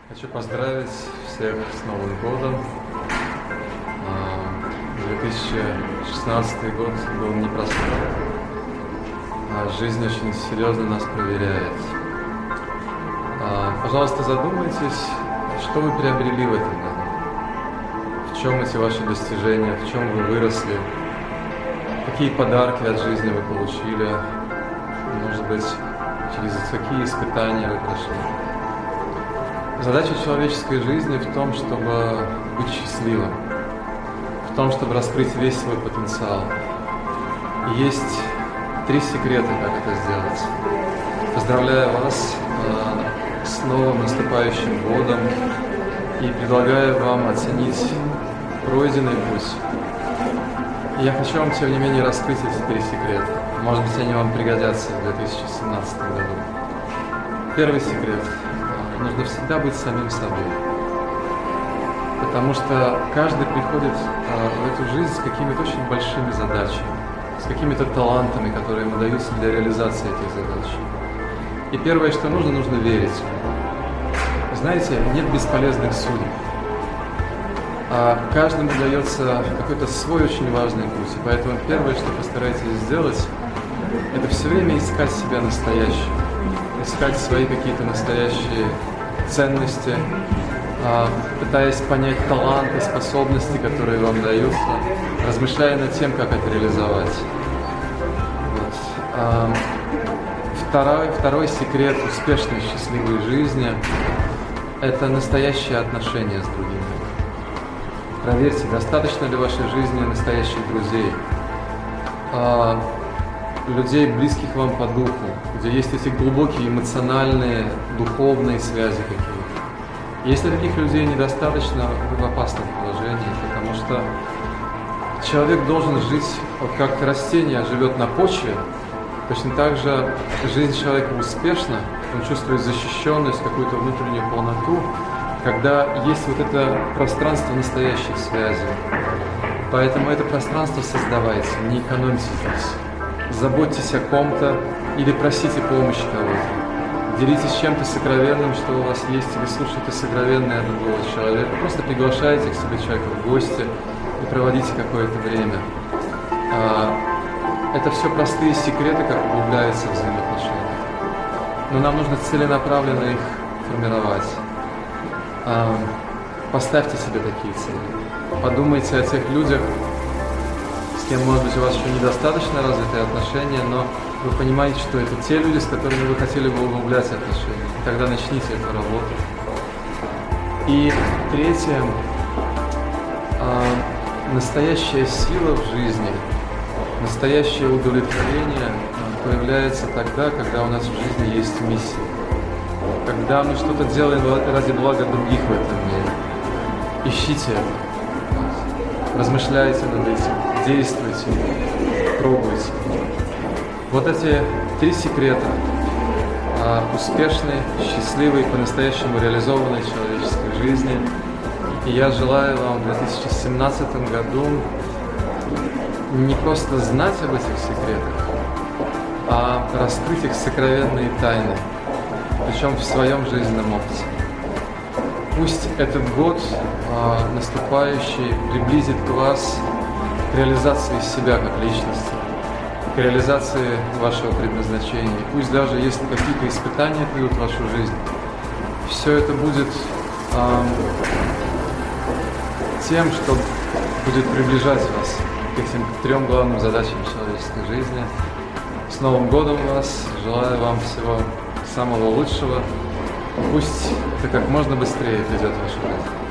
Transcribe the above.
Хочу поздравить всех с Новым годом. 2016 год был непростой. Жизнь очень серьезно нас проверяет. Пожалуйста, задумайтесь, что вы приобрели в этом году. В чем эти ваши достижения, в чем вы выросли, какие подарки от жизни вы получили, может быть, через какие испытания вы прошли. Задача человеческой жизни в том, чтобы быть счастливым, в том, чтобы раскрыть весь свой потенциал. И есть 3 секрета, как это сделать. Поздравляю вас с новым наступающим годом и предлагаю вам оценить пройденный путь. И я хочу вам, тем не менее, раскрыть эти 3 секрета. Может быть, они вам пригодятся в 2017 году. Первый секрет. Нужно всегда быть самим собой. Потому что каждый приходит в эту жизнь с какими-то очень большими задачами, с какими-то талантами, которые ему даются для реализации этих задач. И первое, что нужно верить. Знаете, нет бесполезных судеб. Каждому дается какой-то свой очень важный путь. И поэтому первое, что постарайтесь сделать, это все время искать себя настоящим. Искать свои какие-то настоящие ценности, пытаясь понять таланты, способности, которые вам даются, размышляя над тем, как это реализовать. Вот. Второй секрет успешной, счастливой жизни – это настоящие отношения с другими. Проверьте, достаточно ли в вашей жизни настоящих друзей, людей, близких вам по духу, где есть эти глубокие эмоциональные, духовные связи какие-то. Если таких людей недостаточно, вы в опасном положении, потому что человек должен жить, вот как растение живет на почве, точно так же жизнь человека успешна, он чувствует защищенность, какую-то внутреннюю полноту, когда есть вот это пространство настоящих связей. Поэтому это пространство создавайте, не экономьте здесь. Заботьтесь о ком-то или просите помощи кого-то. Делитесь чем-то сокровенным, что у вас есть, или слушайте сокровенное от другого человека. Просто приглашайте к себе человека в гости и проводите какое-то время. Это все простые секреты, как углубляются взаимоотношения. Но нам нужно целенаправленно их формировать. Поставьте себе такие цели. Подумайте о тех людях, с кем, может быть, у вас еще недостаточно развитые отношения, но вы понимаете, что это те люди, с которыми вы хотели бы углублять отношения. И тогда начните эту работу. И третье, настоящая сила в жизни, настоящее удовлетворение появляется тогда, когда у нас в жизни есть миссия. Когда мы что-то делаем ради блага других в этом мире. Ищите это. Размышляйте над этим. Действуйте, пробуйте. Вот эти 3 секрета успешной, счастливой, по-настоящему реализованной человеческой жизни. И я желаю вам в 2017 году не просто знать об этих секретах, а раскрыть их сокровенные тайны, причем в своем жизненном опыте. Пусть этот год наступающий приблизит к вас к реализации себя как личности, к реализации вашего предназначения. Пусть даже если какие-то испытания придут в вашу жизнь, все это будет тем, что будет приближать вас к этим 3 главным задачам человеческой жизни. С Новым годом вас! Желаю вам всего самого лучшего. Пусть это как можно быстрее придет в вашу жизнь.